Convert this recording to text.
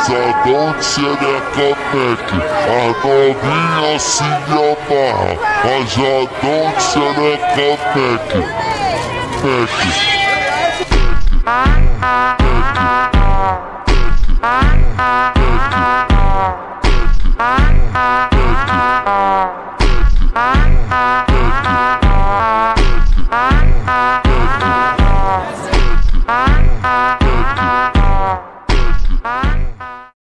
Rajadão de xereca Mac, as novinhas se amarra. Rajadão de xereca Mac, Mac.